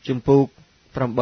ជំពូក 8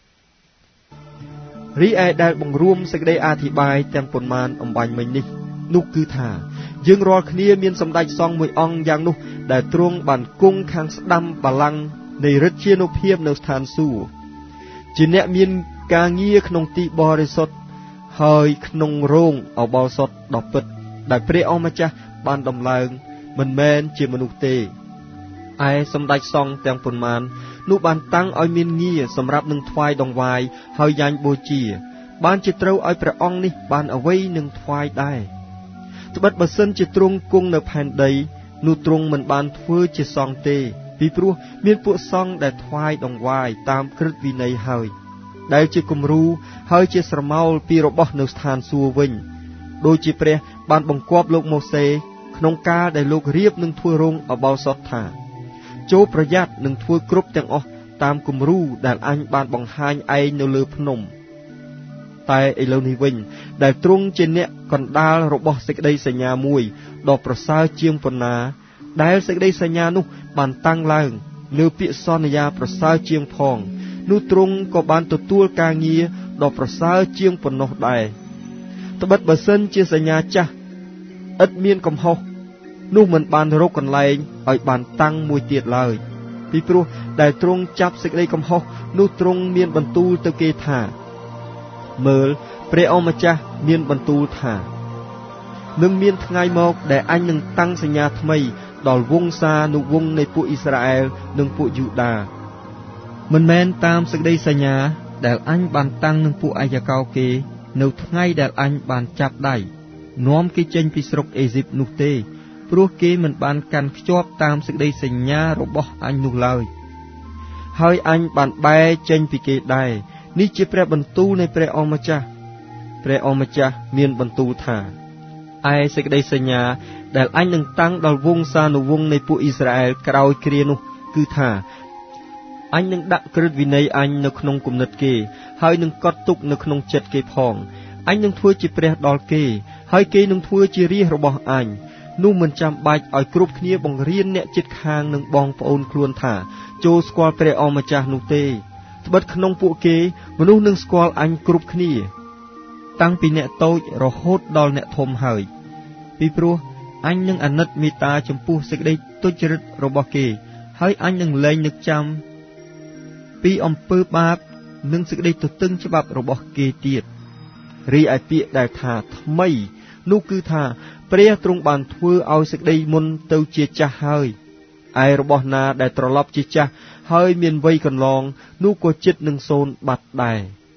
រីឯដែលបង្រួមសេចក្តីអធិប្បាយទាំងប៉ុន្មានអំបញ្ញមិញនេះនោះគឺថាយើងរាល់គ្នាមានសម្ដេចសង្ឃមួយអង្គយ៉ាងនោះដែលទ្រង់បានគង់ខាងស្ដាំបល្ល័ង្កនៃឫទ្ធានុភាពនៅស្ថានសួគ៌ជាអ្នកមានការងារក្នុងទីបរិសុទ្ធហើយក្នុងរោងអបោសុតដ៏ពិតដែលព្រះអង្គម្ចាស់បានដំឡើងមិនមែនជាមនុស្សទេឯសម្ដេចសង្ឃទាំងប៉ុន្មាននោះបានតាំងឲ្យមានងារសម្រាប់នឹងថ្វាយដង្វាយហើយយ៉ាញ់បូជាបានជាត្រូវឲ្យព្រះអង្គនេះបានអ្វីនឹងថ្វាយដែរត្បិតបើសិនជាទ្រង់គង់នៅផែនដីនោះទ្រង់មិនបានធ្វើជាសង្ឃទេពីព្រោះមានពួកសង្ឃដែលថ្វាយដង្វាយតាមក្រឹតវិន័យហើយដែលជាគំរូហើយជាស្រមោលពីរបស់នៅស្ថានសួគ៌វិញដូចជាព្រះបានបង្គាប់លោកម៉ូសេក្នុងកាលដែលលោករៀបនឹងធ្វើរោងអបោសុតថាចូលប្រយ័ត្ននឹងធ្វើគ្រប់ទាំងអស់តាមគំរូដែលអញបានបង្ហាញឯងនៅលើភ្នំតែឥឡូវនេះវិញដែលទ្រង់ជាអ្នកកណ្ដាលរបស់សេចក្តីសញ្ញាមួយដ៏ប្រសើរជាងប៉ុណ្ណាដែលសេចក្តីសញ្ញានោះបានតាំងឡើងលើពាក្យសន្យាប្រសើរជាងផងនោះទ្រង់ក៏បានទទួលការងារដ៏ប្រសើរជាងប៉ុណ្ណោះដែរត្បិតបើសិនជាសញ្ញាចាស់ឥតមានកំហុសនោះមិនបានរកកន្លែងឲ្យបានតាំងមួយទៀតឡើយពីព្រោះដែលទ្រង់ចាប់សេចក្តីកំហុសនោះទ្រង់មានបន្ទូលទៅគេថាមើលព្រះអង្គម្ចាស់មានបន្ទូលថានឹងមានថ្ងៃមកដែលអញនឹងតាំងសញ្ញាថ្មីដល់វង្សានុវង្សនៃពួកអ៊ីស្រាអែលនិងពួកយូដាមិនមែនតាមសេចក្តីសញ្ញាដែលអញបានតាំងនឹងពួកអាយកោគេនៅថ្ងៃដែលអញបានចាប់ដៃនាំគេចេញពីស្រុកអេស៊ីបនោះទេព្រោះគេមិនបានកាន់ខ្ជាប់តាមសេចក្តីសញ្ញារបស់អញនោះឡើយហើយអញបានបែរចេញពីគេដែរនេះជាព្រះបន្ទូលនៃព្រះអង្គម្ចាស់ព្រះអង្គម្ចាស់មានបន្ទូលថាឯសេចក្តីសញ្ញាដែលអញនឹងតាំងដល់វង្សានុវង្សនៃពួកអ៊ីស្រាអែលក្រោយគ្រានោះគឺថាអញនឹងដាក់ក្រឹតវិន័យអញនៅក្នុងគំនិតគេហើយនឹងកត់ទុកនៅក្នុងចិត្តគេផងអញនឹងធ្វើជាព្រះដល់គេហើយគេនឹងធ្វើជារាជរបស់អញនោះមិនចាំបាច់ឲ្យគ្រប់គ្នាបង្រៀនអ្នកជិតខាងនិងបងប្អូនខ្លួនថាចូលស្គាល់ព្រះអង្គម្ចាស់នោះទេត្បិតក្នុងពួកគេមនុស្សនឹងស្គាល់អញគ្រប់គ្នាតាំងពីអ្នកតូចរហូតដល់អ្នកធំហើយពីព្រោះអញនឹងអាណិតមេត្តាចំពោះសេចក្តីទុច្ចរិតរបស់គេហើយអញនឹងលែងនឹកចាំពីអំពើបាបនិងសេចក្តីទទឹងច្បាប់របស់គេទៀតរីឯពាក្យដែលថាថ្មីនោះគឺថាព្រះទ្រង់បានធ្វើឲ្យសេចក្តីមុនទៅជាចាស់ហើយឯរបស់ណាដែលត្រឡប់ជាចាស់ហើយមានវ័យកន្លងនោះក៏ជិតនឹងសូន្យបាត់ដែរ